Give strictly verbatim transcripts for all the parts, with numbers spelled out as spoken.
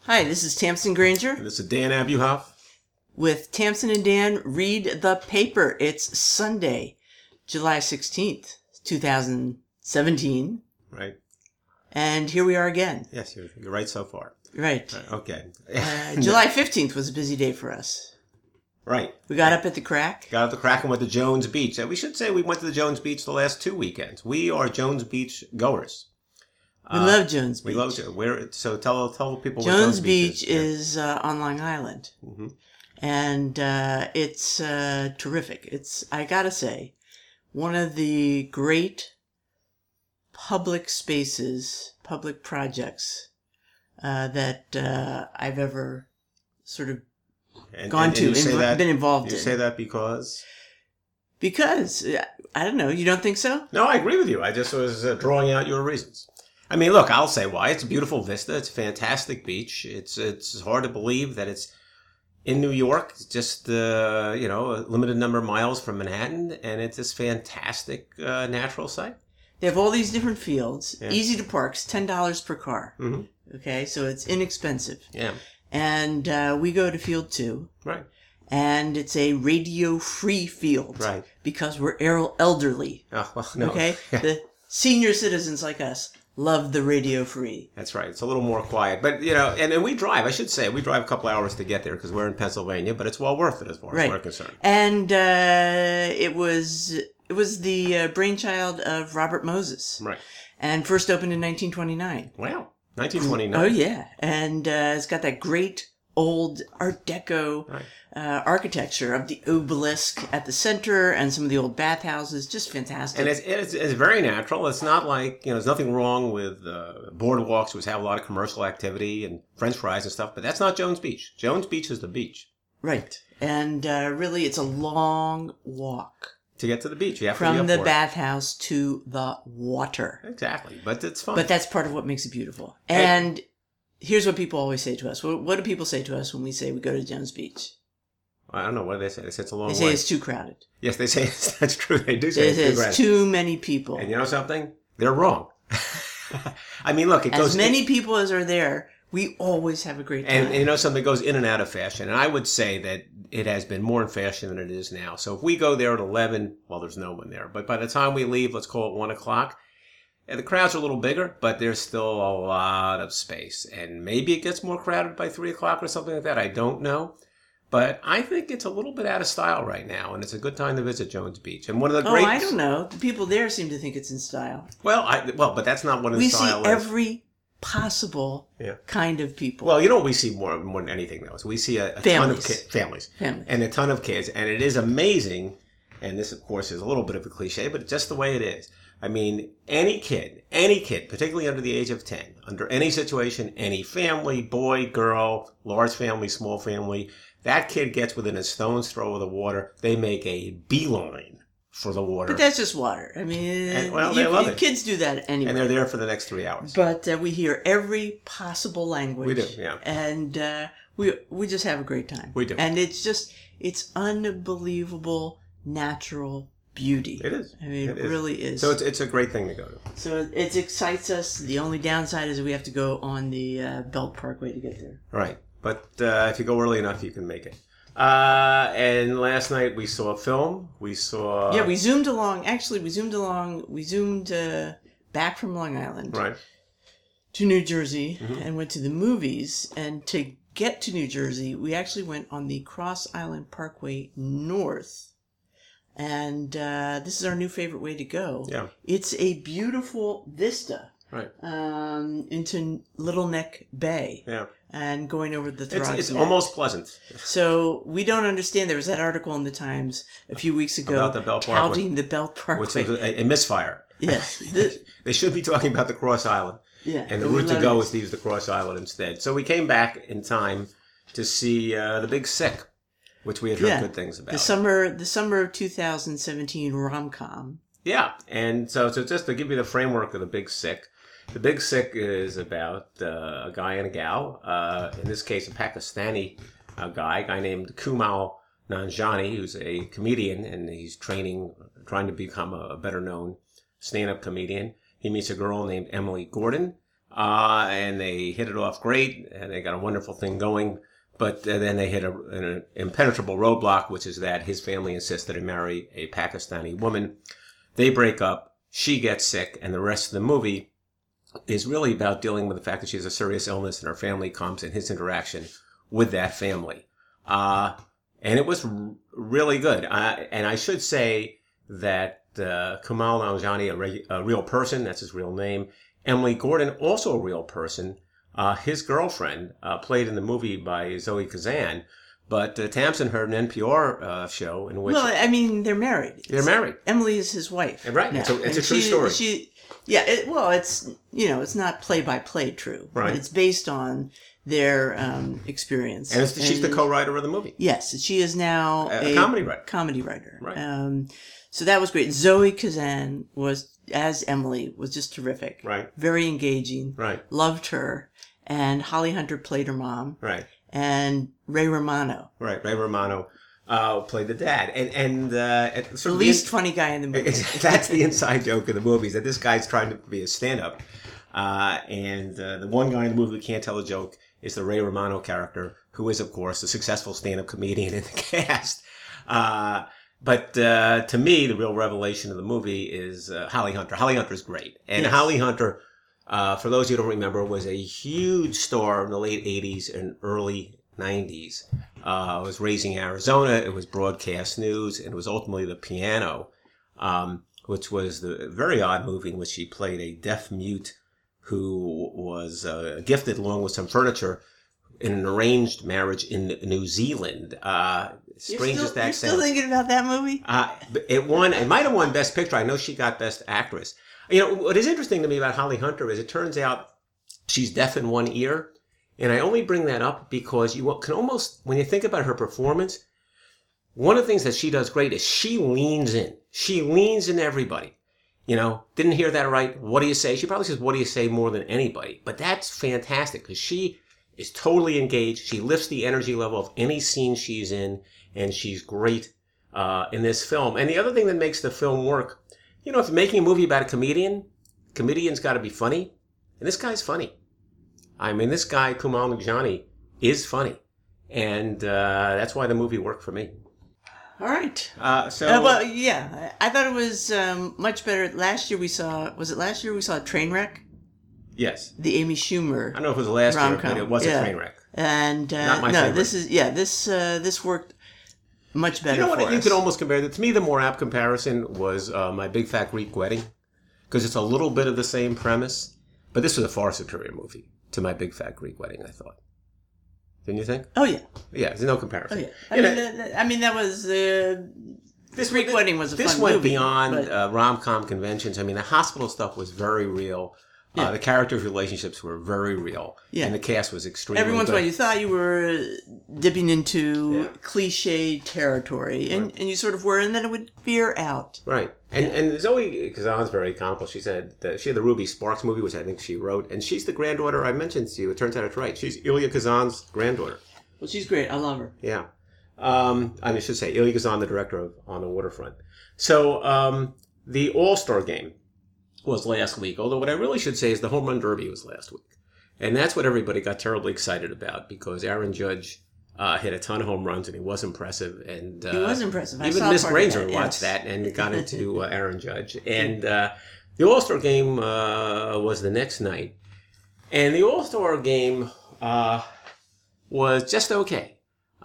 Hi, this is Tamsin Granger. And this is Dan Abuhoff. With Tamsin and Dan Read the Paper. It's Sunday, July sixteenth, twenty seventeen. Right. And here we are again. Yes, you're, you're right so far. Right. Right, okay. uh, July fifteenth was a busy day for us. Right. We got up at the crack. Got up the crack and went to Jones Beach. And we should say we went to the Jones Beach the last two weekends. We are Jones Beach goers. We uh, love Jones Beach. We love it. Where, so tell tell people Jones, what Jones Beach, Beach is. is, is uh, on Long Island. Mm-hmm. And uh, it's uh, terrific. It's, I gotta say, one of the great public spaces, public projects uh, that uh, I've ever sort of and, gone and, to, and you say inv- that, been involved you in. You say that because? Because, I don't know, you don't think so? No, I agree with you. I just was uh, drawing out your reasons. I mean, look, I'll say why. It's a beautiful vista. It's a fantastic beach. It's it's hard to believe that it's in New York. It's just, uh, you know, a limited number of miles from Manhattan. And it's this fantastic uh, natural site. They have all these different fields. Yeah. Easy to park. It's ten dollars per car. Mm-hmm. Okay, so it's inexpensive. Yeah. And uh, we go to field two. Right. And it's a radio-free field. Right. Because we're el- elderly. Oh, well, no. Okay? The senior citizens like us love the radio-free. That's right. It's a little more quiet. But, you know, and, and we drive, I should say, we drive a couple hours to get there because we're in Pennsylvania, but it's well worth it as far right. as we're concerned. And uh, it was it was the uh, brainchild of Robert Moses. Right. And first opened in nineteen twenty-nine. Wow. nineteen twenty-nine. Oh, yeah. And uh, it's got that great old Art Deco Right. uh, architecture of the obelisk at the center and some of the old bathhouses. Just fantastic. And it's, it's it's very natural. It's not like, you know, there's nothing wrong with uh, boardwalks, which have a lot of commercial activity and French fries and stuff, but that's not Jones Beach. Jones Beach is the beach. Right. And uh, really, it's a long walk. To get to the beach, you have From to be the up for bathhouse to the water. it. Exactly. But it's fun. But that's part of what makes it beautiful. And, And here's what people always say to us. What, what do people say to us when we say we go to Jones Beach? I don't know. What do they say? They say it's a long They say way. it's too crowded. Yes, they say that's true. They do say They it's say too it's crowded. too many people. And you know something? They're wrong. I mean, look, it As goes... many it, people as are there, we always have a great time. And, and you know something, it goes in and out of fashion. And I would say that it has been more in fashion than it is now. So if we go there at eleven, well, there's no one there. But by the time we leave, let's call it one o'clock, and the crowds are a little bigger, but there's still a lot of space. And maybe it gets more crowded by three o'clock or something like that. I don't know. But I think it's a little bit out of style right now, and it's a good time to visit Jones Beach. And one of the oh, great... I don't know. The people there seem to think it's in style. Well, I, well, but that's not what in We style see is. every possible Yeah. kind of people. Well, you know what we see more, more than anything, though? Is we see a, a ton of Families. ki- families. Families. And a ton of kids. And it is amazing, and this, of course, is a little bit of a cliche, but it's just the way it is. I mean, any kid, any kid, particularly under the age of ten, under any situation, any family, boy, girl, large family, small family, that kid gets within a stone's throw of the water, they make a beeline for the water. But that's just water. I mean, And, well, you, they love you- it. kids do that anyway. And they're there for the next three hours. But uh, we hear every possible language. We do, yeah. And uh, we we just have a great time. We do. And it's just, it's unbelievable natural beauty. It is. I mean, it, It is. really is. So it's, it's a great thing to go to. So it excites us. The only downside is we have to go on the uh, Belt Parkway to get there. Right. But uh, if you go early enough, you can make it. Uh, and last night we saw a film. We saw... Yeah, we zoomed along. Actually, we zoomed along. We zoomed uh, back from Long Island Right. to New Jersey Mhm. and went to the movies. And to get to New Jersey, we actually went on the Cross Island Parkway North. And uh, this is our new favorite way to go. Yeah. It's a beautiful vista Right. um, into Little Neck Bay. Yeah. And going over the It's, Throgs it's Neck. almost pleasant. So we don't understand. There was that article in the Times a few weeks ago About the Belt Parkway. touting the Belt Parkway. Which is a, a misfire. Yes. The- They should be talking about the Cross Island. yeah. And the we route to love go it. is to use the Cross Island instead. So we came back in time to see uh, The Big Sick, which we had heard Yeah. good things about. the summer, the summer of two thousand seventeen rom com. Yeah, and so, so just to give you the framework of The Big Sick, The Big Sick is about uh, a guy and a gal, uh, in this case a Pakistani uh, guy, a guy named Kumail Nanjiani, who's a comedian, and he's training, trying to become a better known stand-up comedian. He meets a girl named Emily Gordon. uh, and they hit it off great, and they got a wonderful thing going. But uh, then they hit a, an impenetrable roadblock, which is that his family insists that he marry a Pakistani woman. They break up. She gets sick, and the rest of the movie is really about dealing with the fact that she has a serious illness, and her family comes, and his interaction with that family. Uh, and it was r- really good. Uh, and I should say that uh, Kumail Nanjiani, a, re- a real person, that's his real name. Emily Gordon, also a real person. Uh, his girlfriend, uh, played in the movie by Zoe Kazan. But uh, Tamsin heard an N P R uh, show in which... Well, I mean, they're married. It's, they're married. Emily is his wife. Right. Now. It's a, it's a And true she, story. She, yeah, it, well, it's, you know, it's not play-by-play true. Right. But it's based on their um, experience. And, it's, and she's the co-writer of the movie. Yes. She is now a, a, a comedy writer. Comedy writer. Right. Um, so that was great. Zoe Kazan was, as Emily, was just terrific. Right. Very engaging. Right. Loved her. And Holly Hunter played her mom. Right. And Ray Romano. Right. Ray Romano uh, played the dad. And, and uh, sort the of least the, funny guy in the movie. That's the inside joke of the movie, is that this guy's trying to be a stand-up. Uh, and uh, the one guy in the movie who can't tell a joke is the Ray Romano character, who is, of course, a successful stand-up comedian in the cast. Uh, but uh, to me, the real revelation of the movie is uh, Holly Hunter. Holly Hunter is great. And Yes. Holly Hunter, uh, for those who don't remember, was a huge star in the late eighties and early nineties. Uh, it was Raising Arizona, it was Broadcast News, and it was ultimately The Piano, um, which was the very odd movie in which she played a deaf mute who was uh, gifted along with some furniture in an arranged marriage in New Zealand. Uh, strange still, as that you're sounds. still thinking about that movie? Uh, it won. It might have won Best Picture. I know she got Best Actress. You know, what is interesting to me about Holly Hunter is it turns out she's deaf in one ear. And I only bring that up because you can almost, when you think about her performance, one of the things that she does great is she leans in. She leans in everybody. You know, didn't hear that right. What do you say? She probably says, what do you say more than anybody? But that's fantastic because she is totally engaged. She lifts the energy level of any scene she's in, and she's great uh, in this film. And the other thing that makes the film work, you know, if you're making a movie about a comedian, comedian's got to be funny. And this guy's funny. I mean, this guy, Kumail Nanjiani, is funny. And uh, that's why the movie worked for me. All right. Uh, so, Uh, well, yeah, I thought it was um, much better. Last year we saw, was it last year we saw Trainwreck? yes. The Amy Schumer. I don't know if it was last rom-com. year, but it was Yeah. a train wreck. And uh, Not my no, favorite. this is yeah, this uh, this worked much better. You know what? for You us. could almost compare that. To me, the more apt comparison was uh, My Big Fat Greek Wedding, because it's a little bit of the same premise, but this was a far superior movie to My Big Fat Greek Wedding, I thought. Didn't you think? Oh yeah, Yeah, there's no comparison. oh yeah. I You mean, know, that, that- I mean that was uh, this Greek this- Wedding was a This fun went movie, beyond but- uh, rom-com conventions. I mean, the hospital stuff was very real. Yeah. Uh, the characters' relationships were very real. Yeah. And the cast was extremely every once in a good. while you thought you were dipping into Yeah. cliche territory, and, and you sort of were, and then it would veer out. Right. And and Zoe Kazan's very accomplished. She said that she had the Ruby Sparks movie, which I think she wrote, and she's the granddaughter I mentioned to you. It turns out it's right. She's Ilya Kazan's granddaughter. Well, she's great. I love her. Yeah. Um, I mean, I should say Ilya Kazan, the director of On the Waterfront. So um, the All-Star Game was last week, although what I really should say is the Home Run Derby was last week. And that's what everybody got terribly excited about because Aaron Judge uh, hit a ton of home runs and he was impressive. And uh, He was impressive. I Even saw Miss part of Granger that, watched yes. that and got into uh, Aaron Judge. And uh, the All-Star Game uh, was the next night. And the All-Star Game uh, was just okay.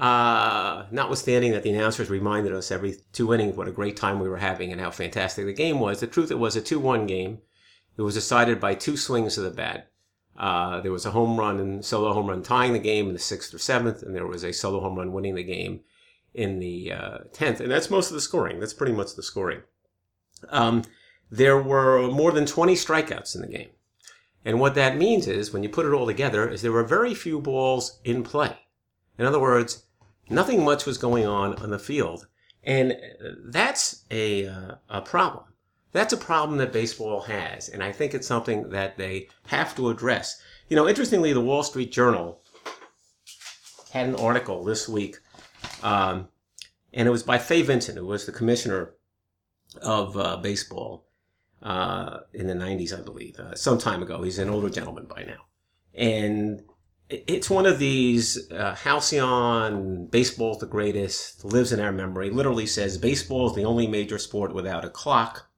Uh, notwithstanding that the announcers reminded us every two innings what a great time we were having and how fantastic the game was. The truth, it was a two one game. It was decided by two swings of the bat. Uh, there was a home run and solo home run tying the game in the sixth or seventh, and there was a solo home run winning the game in the uh, tenth. And that's most of the scoring. That's pretty much the scoring. Um, there were more than twenty strikeouts in the game. And what that means is, when you put it all together, is there were very few balls in play. In other words, nothing much was going on on the field. And that's a, uh, a problem. That's a problem that baseball has. And I think it's something that they have to address. You know, interestingly, the Wall Street Journal had an article this week. Um, and it was by Fay Vincent, who was the commissioner of uh, baseball. uh, in the nineties, I believe, uh, some time ago. He's an older gentleman by now. And it's one of these uh, halcyon, baseball's the greatest, lives in our memory, literally says baseball is the only major sport without a clock.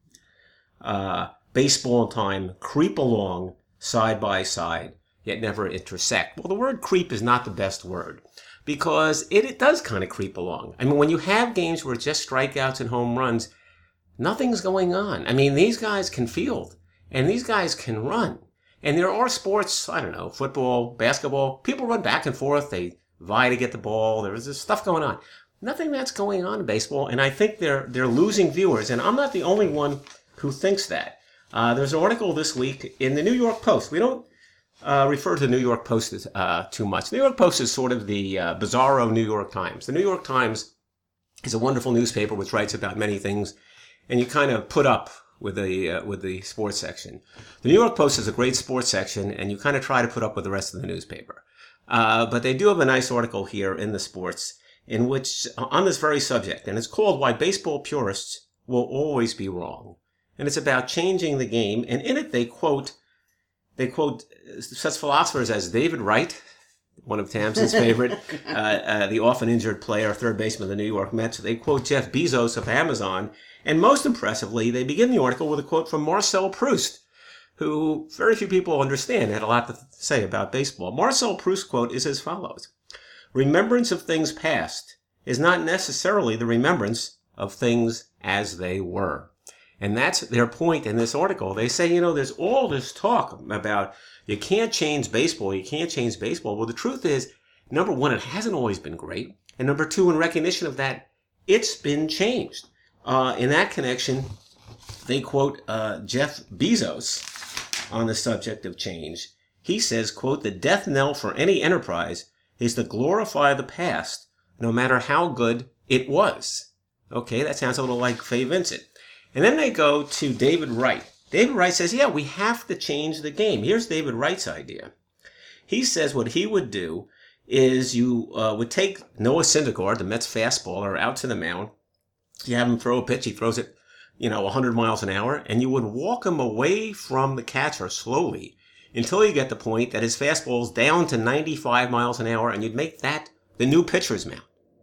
Uh, baseball and time creep along side by side, yet never intersect. Well, the word creep is not the best word because it, it does kind of creep along. I mean, when you have games where it's just strikeouts and home runs, nothing's going on. I mean, these guys can field and these guys can run. And there are sports, I don't know, football, basketball, people run back and forth, they vie to get the ball, there's this stuff going on. Nothing that's going on in baseball, and I think they're they're losing viewers, and I'm not the only one who thinks that. Uh, there's an article this week in the New York Post. We don't uh, refer to the New York Post as, uh, too much. The New York Post is sort of the uh, bizarro New York Times. The New York Times is a wonderful newspaper which writes about many things, and you kind of put up with the uh, with the sports section. The New York Post is a great sports section, and you kind of try to put up with the rest of the newspaper. Uh, but they do have a nice article here in the sports in which, on this very subject, and it's called Why Baseball Purists Will Always Be Wrong. And it's about changing the game, and in it they quote, they quote such philosophers as David Wright, one of Tamsin's favorite, uh, uh, the often injured player, third baseman of the New York Mets. They quote Jeff Bezos of Amazon. And most impressively, they begin the article with a quote from Marcel Proust, who very few people understand, had a lot to say about baseball. Marcel Proust's quote is as follows. Remembrance of things past is not necessarily the remembrance of things as they were. And that's their point in this article. They say, you know, there's all this talk about you can't change baseball, you can't change baseball. Well, the truth is, number one, it hasn't always been great. And number two, in recognition of that, it's been changed. Uh, in that connection, they quote uh, Jeff Bezos on the subject of change. He says, quote, the death knell for any enterprise is to glorify the past, no matter how good it was. Okay, that sounds a little like Fay Vincent. And then they go to David Wright. David Wright says, yeah, we have to change the game. Here's David Wright's idea. He says what he would do is you uh, would take Noah Syndergaard, the Mets fastballer, out to the mound. You have him throw a pitch, he throws it, you know, one hundred miles an hour, and you would walk him away from the catcher slowly until you get the point that his fastball's down to ninety-five miles an hour, and you'd make that the new pitcher's mound.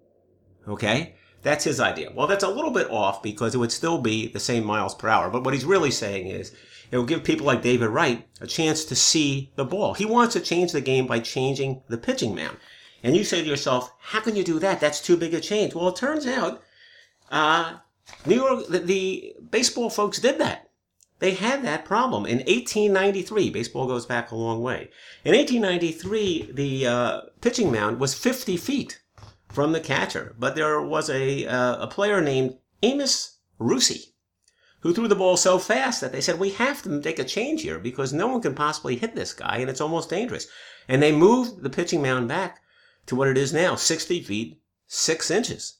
Okay? That's his idea. Well, that's a little bit off because it would still be the same miles per hour, but what he's really saying is it will give people like David Wright a chance to see the ball. He wants to change the game by changing the pitching mound. And you say to yourself, how can you do that? That's too big a change. Well, it turns out Uh, New York, the, the baseball folks did that. They had that problem. In eighteen ninety-three, baseball goes back a long way. In eighteen ninety-three, the uh, pitching mound was fifty feet from the catcher. But there was a, uh, a player named Amos Rusi who threw the ball so fast that they said, we have to make a change here because no one can possibly hit this guy and it's almost dangerous. And they moved the pitching mound back to what it is now, sixty feet, six inches.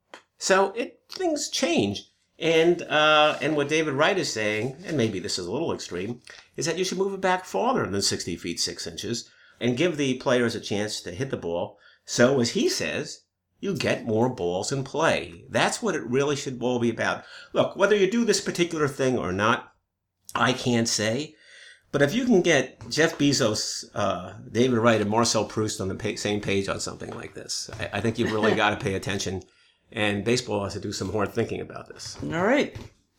So it, things change. And uh, and what David Wright is saying, and maybe this is a little extreme, is that you should move it back farther than sixty feet, six inches and give the players a chance to hit the ball. So, as he says, you get more balls in play. That's what it really should all be about. Look, whether you do this particular thing or not, I can't say. But if you can get Jeff Bezos, uh, David Wright, and Marcel Proust on the pa- same page on something like this, I, I think you've really got to pay attention. And baseball has to do some hard thinking about this. All right.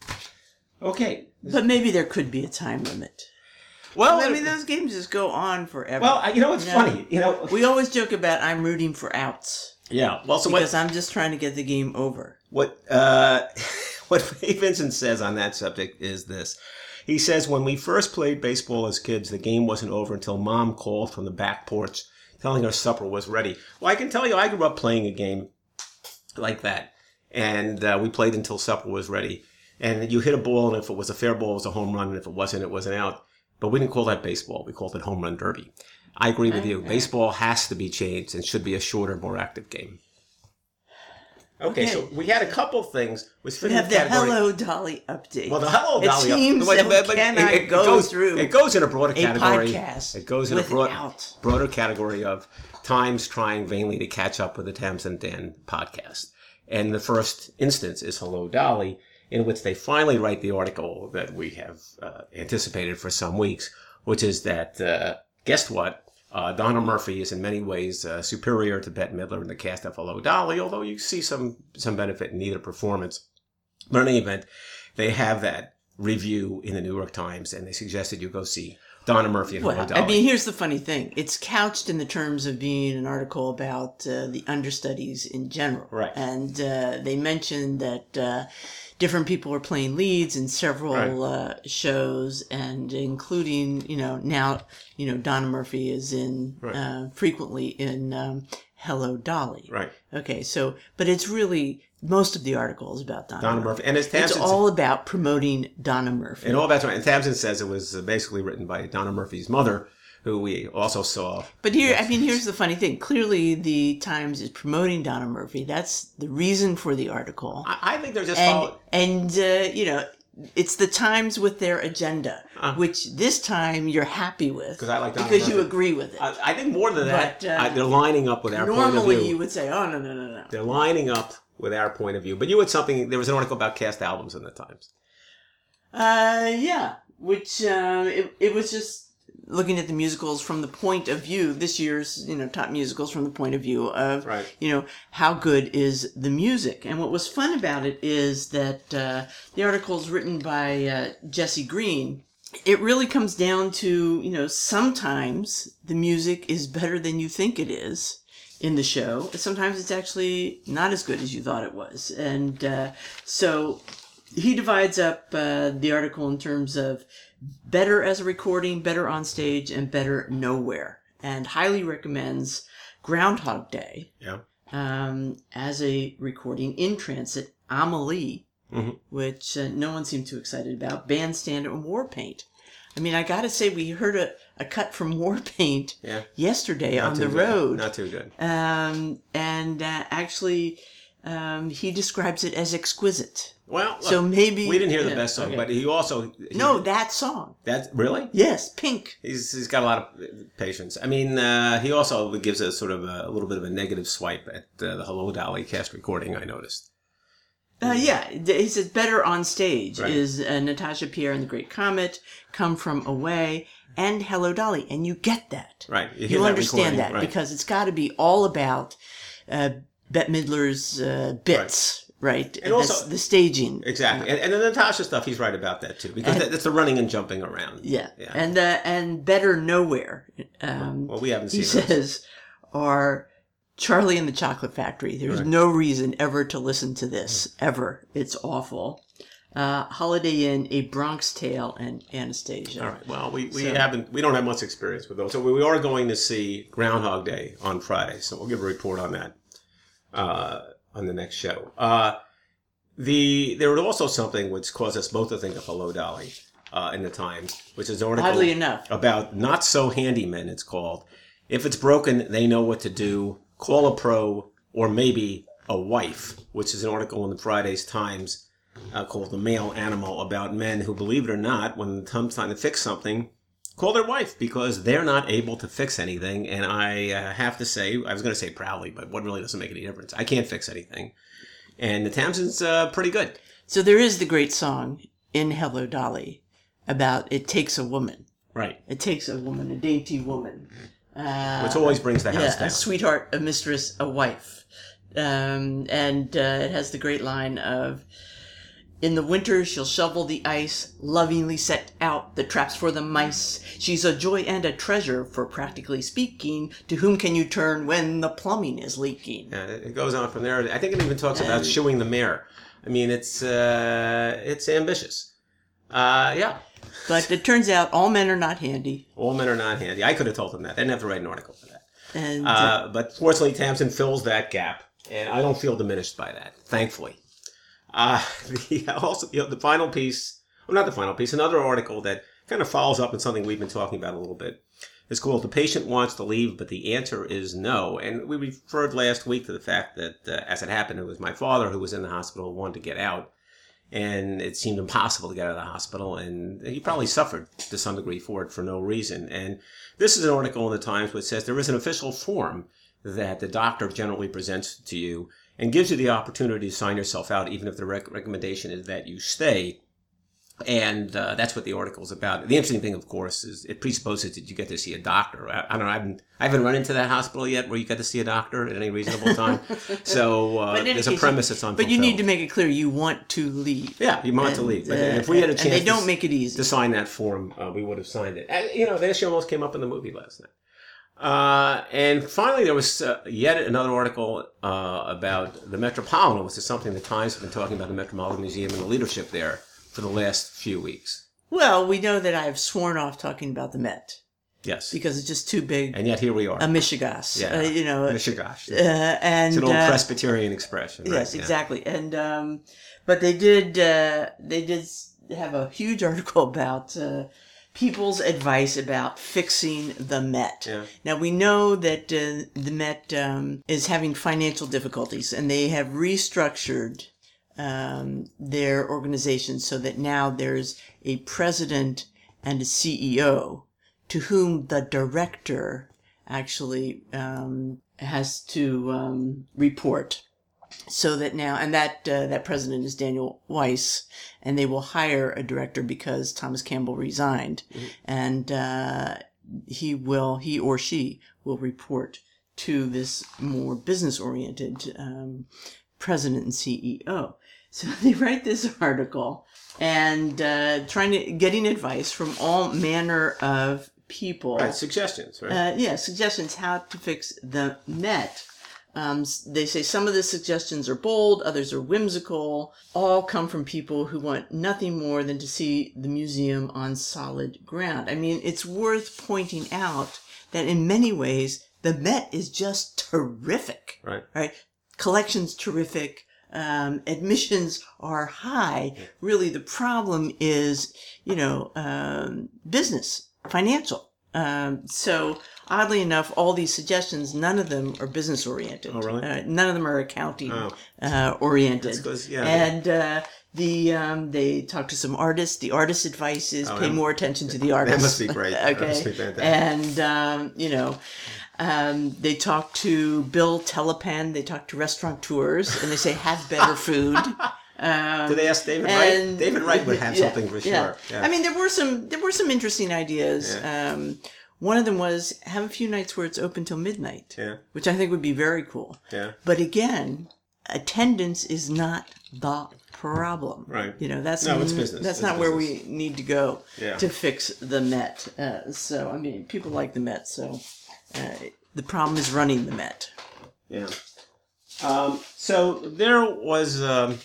Okay. But maybe there could be a time limit. Well, I mean, those games just go on forever. Well, you know, it's you know, funny. You know, we always joke about I'm rooting for outs. Yeah. Well, so because what, I'm just trying to get the game over. What uh, what Fay Vincent says on that subject is this. He says, when we first played baseball as kids, the game wasn't over until Mom called from the back porch telling her supper was ready. Well, I can tell you, I grew up playing a game like that. And uh, we played until supper was ready. And you hit a ball, and if it was a fair ball, it was a home run. And if it wasn't, it was an out. But we didn't call that baseball. We called it home run derby. I agree with you. Baseball has to be changed and should be a shorter, more active game. Okay, okay. So we had a couple things. We have the Hello Dolly update. Well, the Hello it Dolly update. It seems update. that we cannot it, it go goes, through It goes in a broader category. A podcast it goes in a broad, broader category of Times trying vainly to catch up with the Tams and Dan podcast. And the first instance is Hello Dolly. in which they finally write the article that we have uh, anticipated for some weeks, which is that, uh, guess what? Uh, Donna Murphy is in many ways uh, superior to Bette Midler in the cast of Hello, Dolly, although you see some, some benefit in either performance. But in any event, they have that review in the New York Times, and they suggested you go see Donna Murphy and Well, Hello, Dolly. I mean, here's the funny thing. It's couched in the terms of being an article about uh, the understudies in general. Right. And uh, they mentioned that uh, different people are playing leads in several Right. uh, shows, and including, you know, now, you know, Donna Murphy is in Right. uh, frequently in um, Hello, Dolly. Right. Okay, so, but it's really, most of the article is about Donna, Donna Murphy. Murphy. And as It's Tamsin all about promoting Donna Murphy. And all that's right. And Tamsin says it was uh, basically written by Donna Murphy's mother, who we also saw. But here, I mean, here's the funny thing. Clearly, the Times is promoting Donna Murphy. That's the reason for the article. I, I think they're just And, following. and uh, you know, it's the Times with their agenda, Uh. which this time you're happy with. 'Cause I like Donna Because you Murphy. agree with it. I, I think more than that, But, uh, I, they're lining up with our point of Normally, view. you would say, oh, no, no, no, no. They're lining up with our point of view. But you had something, there was an article about cast albums in the Times. Uh, yeah, which um, it, it was just looking at the musicals from the point of view, this year's, you know, top musicals from the point of view of, Right. you know, how good is the music. And what was fun about it is that uh, the article is written by uh, Jesse Green. It really comes down to, you know, sometimes the music is better than you think it is in the show. Sometimes it's actually not as good as you thought it was. And uh, so he divides up uh, the article in terms of better as a recording, better on stage, and better nowhere. And highly recommends Groundhog Day Yeah. um, as a recording. In Transit, Amelie, Mhm. which uh, no one seemed too excited about, Bandstand, and Warpaint. I mean, I gotta say, we heard a, a cut from Warpaint Yeah. yesterday Not on too the good. road. Not too good. Um, and uh, actually, um, he describes it as exquisite. Well, look, So maybe we didn't hear the yeah, best song, okay. but he also. He, No, that song. That's really? Yes, Pink. He's, he's got a lot of patience. I mean, uh, he also gives a sort of a, a little bit of a negative swipe at uh, the Hello, Dolly cast recording, I noticed. Uh, yeah, th- he says better on stage Right. is uh, Natasha Pierre and the Great Comet, Come From Away, and Hello Dolly. And you get that. Right. You, You, hear that understand recording, that right. because it's got to be all about uh, Bette Midler's uh, bits, right? And That's also- the staging. Exactly. And, and the Natasha stuff, he's right about that too, because And- that, that's the running and jumping around. Yeah. Yeah. And uh, and Better Nowhere. Um, Well, we haven't he seen those. says, are Charlie and the Chocolate Factory. There's Right. no reason ever to listen to this, ever. It's awful. Uh, Holiday Inn, A Bronx Tale, and Anastasia. All right. Well, we, we So- haven't, we don't have much experience with those. So we are going to see Groundhog Day on Friday. So we'll give a report on that, uh, on the next show. Uh, the, there was also something which caused us both to think of Hello, Dolly, uh, in the Times, which is an article Oddly enough. about not so handymen, it's called. If it's broken, they know what to do. Call a pro or maybe a wife, which is an article in the Friday's Times uh, called The Male Animal about men who, believe it or not, when it comes time to fix something, call their wife because they're not able to fix anything. And I uh, have to say, I was going to say proudly, but what really doesn't make any difference. I can't fix anything. And the Tamsin's uh, pretty good. So there is the great song in Hello Dolly about it takes a woman. Right. It takes a woman, a dainty woman. Uh, Which always brings the house yeah, down. a sweetheart, a mistress, a wife. Um, and uh, it has the great line of, in the winter she'll shovel the ice, lovingly set out the traps for the mice. She's a joy and a treasure, for practically speaking, to whom can you turn when the plumbing is leaking? Yeah, it goes on from there. I think it even talks about shoeing the mare. I mean, it's uh, it's ambitious. Uh, yeah. But it turns out all men are not handy. All men are not handy. I could have told them that. They didn't have to write an article for that. And uh, Uh, but fortunately, Tamsin fills that gap, and I don't feel diminished by that, thankfully. Uh, the, also, you know, the final piece, well, not the final piece, another article that kind of follows up on something we've been talking about a little bit. It's called The Patient Wants to Leave, but the answer is no. And we referred last week to the fact that, uh, as it happened, it was my father who was in the hospital who wanted to get out. And it seemed impossible to get out of the hospital, and he probably suffered to some degree for it for no reason. And this is an article in the Times which says there is an official form that the doctor generally presents to you, and gives you the opportunity to sign yourself out, even if the rec- recommendation is that you stay. And uh, that's what the article is about. The interesting thing, of course, is it presupposes that you get to see a doctor. I, I don't know. I haven't, I haven't run into that hospital yet where you get to see a doctor at any reasonable time. So uh, there's a premise that's unfulfilled. But you need to make it clear you want to leave. Yeah, you want and, to leave. But uh, if we had a chance and they don't to, make it easy. to sign that form, uh, we would have signed it. And, you know, the issue almost came up in the movie last night. Uh, and finally, there was uh, yet another article uh, about the Metropolitan, which is something the Times have been talking about, the Metropolitan Museum and the leadership there for the last few weeks. Well, we know that I've sworn off talking about the Met. Yes. Because it's just too big. And yet here we are. A mishigas. Yeah. Uh, you know. Mishigas. Uh, and, it's an old uh, Presbyterian expression. Right? Yes, yeah. exactly. And, um, but they did, uh, they did have a huge article about, uh, people's advice about fixing the Met. Yeah. Now, we know that uh, the Met um, is having financial difficulties, and they have restructured um, their organization so that now there's a president and a C E O to whom the director actually um, has to um, report. So that now, and that uh, that president is Daniel Weiss, and they will hire a director because Thomas Campbell resigned, mm-hmm. and uh, he will, he or she will report to this more business-oriented um, president and C E O. So they write this article and uh, trying to getting advice from all manner of people. Right, suggestions, right? Uh, yeah, suggestions how to fix the Met. Um, they say some of the suggestions are bold, others are whimsical, all come from people who want nothing more than to see the museum on solid ground. I mean, it's worth pointing out that in many ways, the Met is just terrific. Right. Right? Collections terrific. Um, admissions are high. Really, the problem is, you know, um, business, financial. Um, so oddly enough, all these suggestions, none of them are business oriented. Oh, really? Uh, none of them are accounting oh. uh, oriented. That's yeah. And uh, the um, they talk to some artists. The artist advice is oh, pay that, more attention to the artist. That must be great. Okay, that must be fantastic. And um, you know. Um, they talk to Bill Telepan. They talk to restaurateurs, and they say have better food. Um, Did they ask David and, Wright? David Wright would have yeah, something for yeah. sure. Yeah. I mean, there were some there were some interesting ideas. Yeah. Um, one of them was have a few nights where it's open till midnight, yeah. which I think would be very cool. Yeah. But again, attendance is not the problem. Right. You know, that's no, it's business. That's it's not business. where we need to go yeah. to fix the Met. Uh, so I mean, people like the Met, so. Uh, The problem is running the Met. Yeah. Um, so there was um,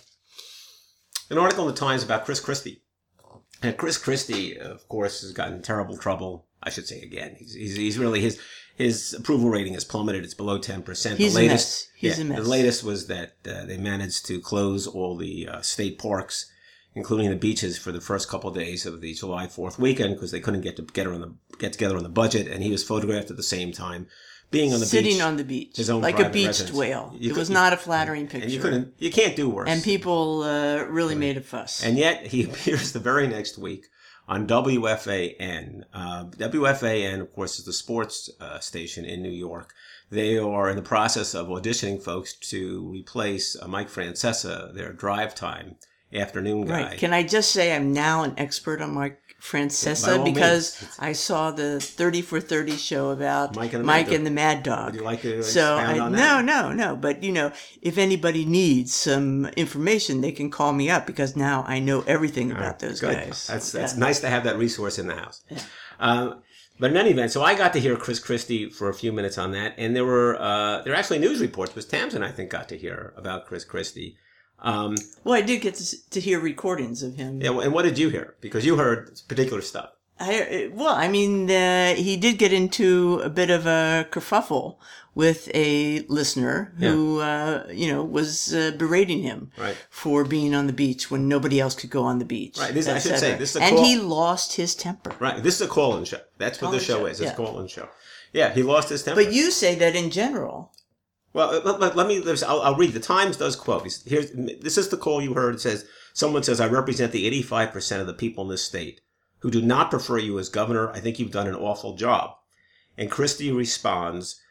an article in the Times about Chris Christie. And Chris Christie, of course, has gotten in terrible trouble. I should say again. He's, he's, he's really, his his approval rating has plummeted. It's below ten percent. He's the latest, a mess. He's yeah, a mess. The latest was that uh, they managed to close all the uh, state parks, including the beaches, for the first couple of days of the July fourth weekend because they couldn't get to get, on the, get together on the budget. And he was photographed at the same time. Being on the Sitting beach, on the beach, his own like a private beached residence. whale. You it could, was not a flattering picture. And you couldn't, you can't do worse. And people uh, really right. made a fuss. And yet he appears the very next week on W F A N. Uh, W F A N, of course, is the sports uh, station in New York. They are in the process of auditioning folks to replace uh, Mike Francesa, their drive time afternoon guy. Right. Can I just say I'm now an expert on Mike Francesa yeah, because I saw the thirty for thirty show about Mike and the, Mike Mad, and the Mad Dog. Would you like to so expound I, on no, that? No, no, no. But, you know, if anybody needs some information, they can call me up because now I know everything about right, those good. guys. That's that's yeah. nice to have that resource in the house. Yeah. Um, but in any event, so I got to hear Chris Christie for a few minutes on that, and there were uh, there were actually news reports, because Tamsin, I think, got to hear about Chris Christie. Um, well, I did get to, to hear recordings of him. Yeah, and what did you hear? Because you heard particular stuff. I, well, I mean, uh, he did get into a bit of a kerfuffle with a listener who, yeah. uh, you know, was uh, berating him right. for being on the beach when nobody else could go on the beach. Right. This, I should say, this is a and call- he lost his temper. Right. This is a call-in show. That's what call-in the show, show is. It's yeah. a call-in show. Yeah, he lost his temper. But you say that in general. Well, let, let, let me. I'll, I'll read. The Times does quote. Here's this is the call you heard. It says someone says, "I represent the eighty-five percent of the people in this state who do not prefer you as governor. I think you've done an awful job." And Christie responds,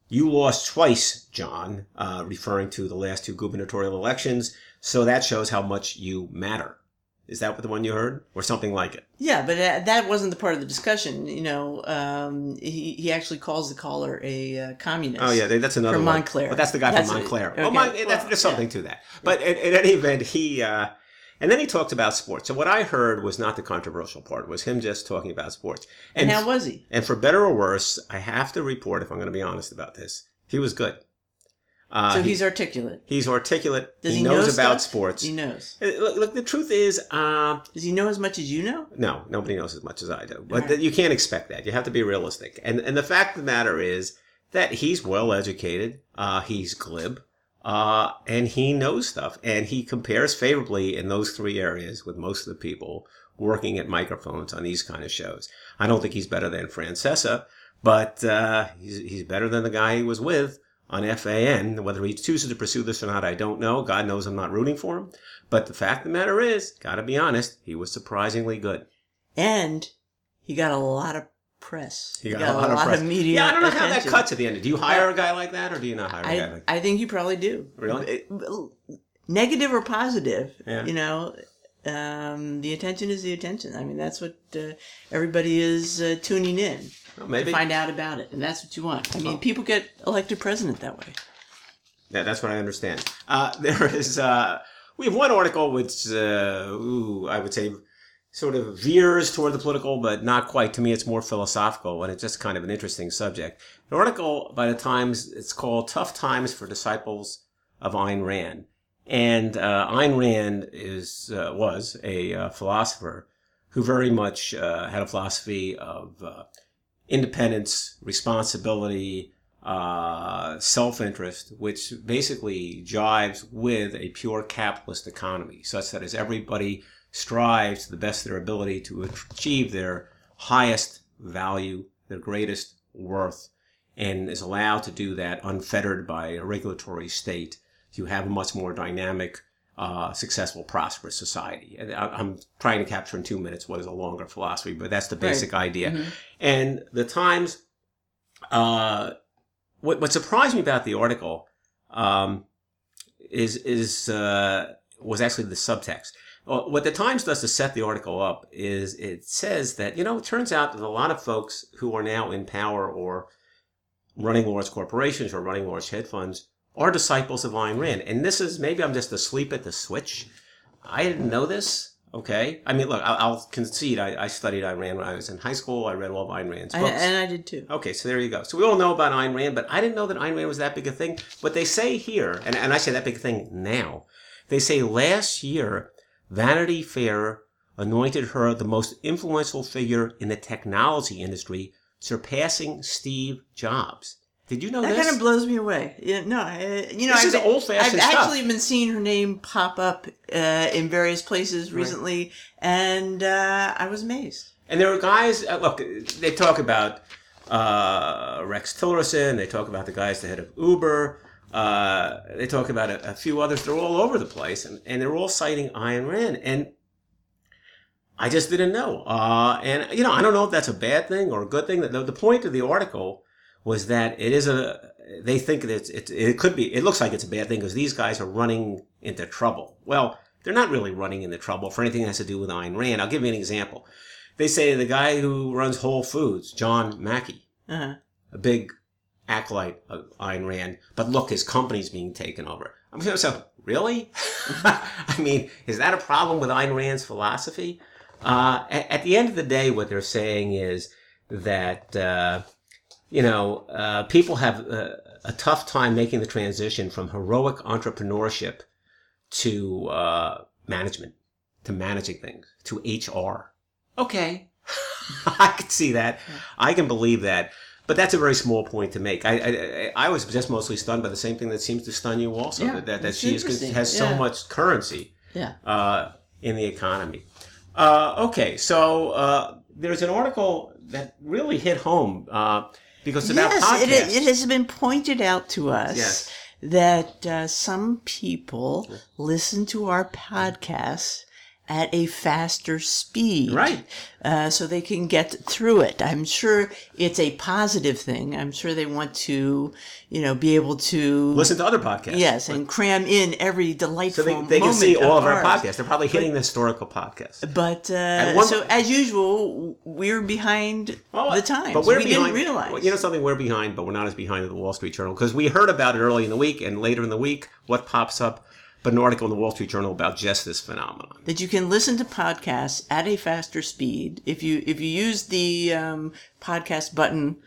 You lost twice, John, uh, referring to the last two gubernatorial elections. So that shows how much you matter. Is that the one you heard? Or something like it? Yeah, but uh, that wasn't the part of the discussion. You know, um, he, he actually calls the caller a uh, communist. Oh, yeah, that's another from one. Montclair. Well, that's the guy that's from Montclair. A, okay. Oh, Mon- well, that's, there's something yeah. to that. But in, in any event, he... Uh, and then he talked about sports. So what I heard was not the controversial part. It was him just talking about sports. And, And how was he? And for better or worse, I have to report, if I'm going to be honest about this, he was good. Uh, so he, he's articulate. He's articulate. Does he, he knows know about stuff? sports. He knows. Uh, Look, look, the truth is, uh, Does he know as much as you know? no, nobody knows as much as I do. But Right. th- you can't expect that. You have to be realistic. And and the fact of the matter is that he's well educated. Uh, he's glib. Uh, and he knows stuff. And he compares favorably in those three areas with most of the people working at microphones on these kind of shows. I don't think he's better than Francesa, but uh, he's, he's better than the guy he was with on F A N. Whether he chooses to pursue this or not, I don't know. God knows I'm not rooting for him. But the fact of the matter is, gotta be honest, he was surprisingly good. And he got a lot of press. He got, a lot, of, lot press. of media. Yeah, I don't know how that attention. cuts at the end. Do you hire a guy like that, or do you not hire a guy I, like that? I think you probably do. Really? Negative or positive, Yeah. you know, um, the attention is the attention. I mean, that's what uh, everybody is uh, tuning in Well, maybe. to find out about it. And that's what you want. I mean, Well. people get elected president that way. Yeah, that's what I understand. Uh, there is, uh, we have one article which, uh, ooh, I would say sort of veers toward the political, but not quite. To me, it's more philosophical, and it's just kind of an interesting subject. An article by the Times, it's called Tough Times for Disciples of Ayn Rand. And uh, Ayn Rand is uh, was a uh, philosopher who very much uh, had a philosophy of uh, independence, responsibility, uh, self-interest, which basically jives with a pure capitalist economy, such that as everybody strives to the best of their ability to achieve their highest value, their greatest worth, and is allowed to do that unfettered by a regulatory state, you have a much more dynamic, uh, successful, prosperous society. And I, I'm trying to capture in two minutes what is a longer philosophy, but that's the basic Right. idea. Mm-hmm. And the Times, uh, what, what surprised me about the article, um, is, is, uh, was actually the subtext. Well, what the Times does to set the article up is it says that, you know, it turns out that a lot of folks who are now in power or running large corporations or running large hedge funds are disciples of Ayn Rand. And this is, maybe I'm just asleep at the switch. I didn't know this. Okay. I mean, look, I'll, I'll concede. I, I studied Ayn Rand when I was in high school. I read all of Ayn Rand's I, books. and I did too. Okay, so there you go. So we all know about Ayn Rand, but I didn't know that Ayn Rand was that big a thing. What they say here, and, and I say that big a thing now, they say last year, Vanity Fair anointed her the most influential figure in the technology industry, surpassing Steve Jobs. Did you know That this? kind of blows me away. Yeah, no, I, you know, This I've, is old-fashioned I've stuff. actually been seeing her name pop up uh, in various places recently, and uh, I was amazed. And there are guys, uh, look, they talk about uh, Rex Tillerson, they talk about the guys, the head of Uber, uh, they talk about a, a few others. They're all over the place, and, and they're all citing Ayn Rand. And I just didn't know. Uh, and, you know, I don't know if that's a bad thing or a good thing. The, the point of the article was that it is a, they think that it's, it, it could be, it looks like it's a bad thing because these guys are running into trouble. Well, they're not really running into trouble for anything that has to do with Ayn Rand. I'll give you an example. They say the guy who runs Whole Foods, John Mackey, Uh-huh. a big acolyte of Ayn Rand, but look, his company's being taken over. I'm saying, so really? I mean, is that a problem with Ayn Rand's philosophy? Uh, at, at the end of the day, what they're saying is that, uh, you know, uh, people have uh, a tough time making the transition from heroic entrepreneurship to uh, management, to managing things, to H R. Okay. I can see that. I can believe that. But that's a very small point to make. I I, I was just mostly stunned by the same thing that seems to stun you also, Yeah, that, that, that it's she is, interesting. has so Yeah. much currency Yeah. uh, in the economy. Uh, okay, so uh, there's an article that really hit home uh, because it's about Yes, podcasts. it, it has been pointed out to us Yes. that uh, some people listen to our podcasts at a faster speed. Right. Uh, so they can get through it. I'm sure it's a positive thing. I'm sure they want to, you know, be able to listen to other podcasts. Yes, and cram in every delightful so they, they moment can see all of our ours. podcasts. They're probably hitting but, the historical podcast. But uh, one, so as usual, we're behind well, the times. But we're we behind, didn't realize. Well, you know something, we're behind, but we're not as behind as the Wall Street Journal because we heard about it early in the week, and later in the week, what pops up? But an article in the Wall Street Journal about just this phenomenon. That you can listen to podcasts at a faster speed. If you if you use the um, podcast button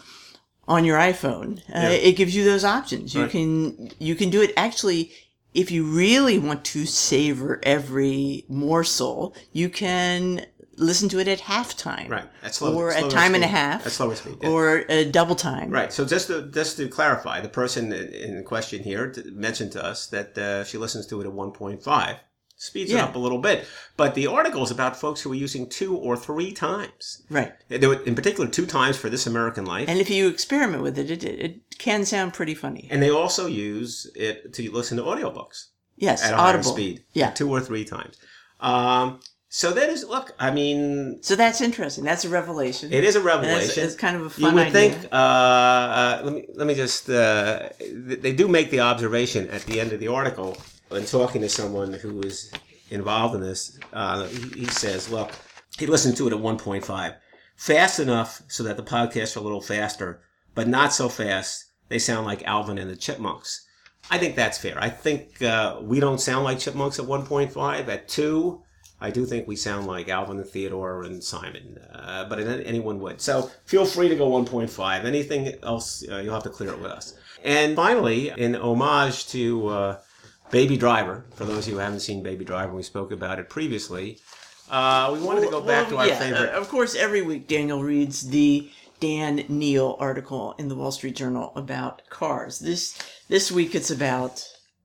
on your iPhone, uh, yeah. it gives you those options. You right. can you can do it actually. If you really want to savor every morsel, you can listen to it at halftime. Right. At slow, or slower at time speed. and a half. At slower speed. Yeah. Or a double time. Right. So just to, just to clarify, the person in question here mentioned to us that uh, she listens to it at one point five. Speeds yeah. it up a little bit. But the article is about folks who are using two or three times. Right. In particular, two times for This American Life. And if you experiment with it, it, it can sound pretty funny. And they also use it to listen to audiobooks. Yes, at a Audible. higher speed. Yeah. Two or three times. Um... So that is, look, I mean... So that's interesting. That's a revelation. It is a revelation. It's, it's kind of a fun You would idea. think, uh, uh, let me let me just, uh, they do make the observation at the end of the article, when talking to someone who is involved in this, uh, he, he says, look, he listened to it at one point five. Fast enough so that the podcasts are a little faster, but not so fast they sound like Alvin and the Chipmunks. I think that's fair. I think uh, we don't sound like Chipmunks at one point five. At two... I do think we sound like Alvin and Theodore and Simon, uh, but anyone would. So feel free to go one point five. Anything else, uh, you'll have to clear it with us. And finally, in homage to uh, Baby Driver, for those of you who haven't seen Baby Driver, we spoke about it previously, uh, we wanted to go back well, to our yeah, favorite... Uh, of course, every week Daniel reads the Dan Neal article in the Wall Street Journal about cars. This, this week it's about...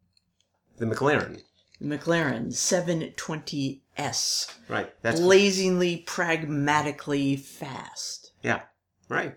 The McLaren. McLaren seven twenty S. Right. That's blazingly, pragmatically fast. Yeah. Right.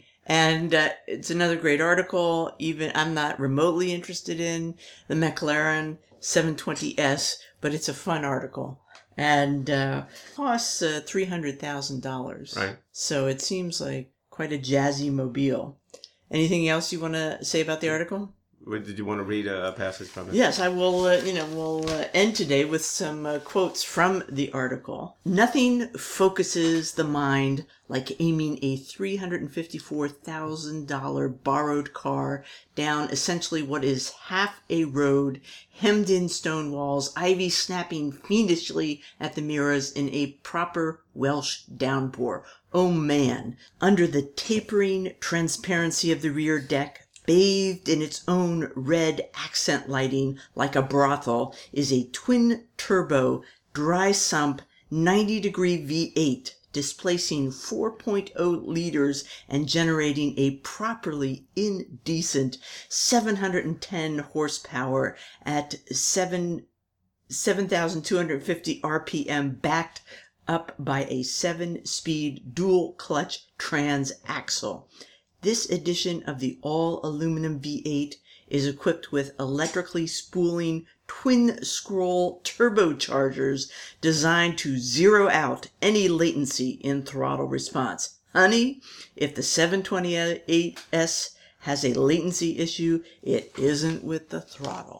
And uh, it's another great article. Even I'm not remotely interested in the McLaren seven twenty S, but it's a fun article. And uh, costs uh, three hundred thousand dollars. Right. So it seems like quite a jazzy mobile. Anything else you want to say about the article? Did you want to read a passage from it? Yes, I will, uh, you know, we'll uh, end today with some uh, quotes from the article. Nothing focuses the mind like aiming a three hundred fifty-four thousand dollars borrowed car down essentially what is half a road, hemmed in stone walls, ivy snapping fiendishly at the mirrors in a proper Welsh downpour. Oh man, under the tapering transparency of the rear deck, bathed in its own red accent lighting like a brothel, is a twin-turbo, dry-sump, ninety-degree V eight, displacing four point oh liters and generating a properly indecent seven hundred ten horsepower at seven thousand two hundred fifty R P M, backed up by a seven-speed dual-clutch transaxle. This edition of the all-aluminum V eight is equipped with electrically spooling twin-scroll turbochargers designed to zero out any latency in throttle response. Honey, if the seven twenty-eight S has a latency issue, it isn't with the throttle.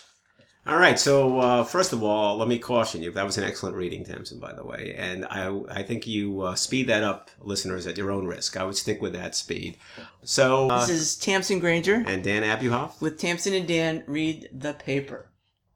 All right, so uh, first of all, let me caution you. That was an excellent reading, Tamsin, by the way. And I I think you uh, speed that up, listeners, at your own risk. I would stick with that speed. So uh, This is Tamsin Granger. And Dan Abuhoff. With Tamsin and Dan, read the paper.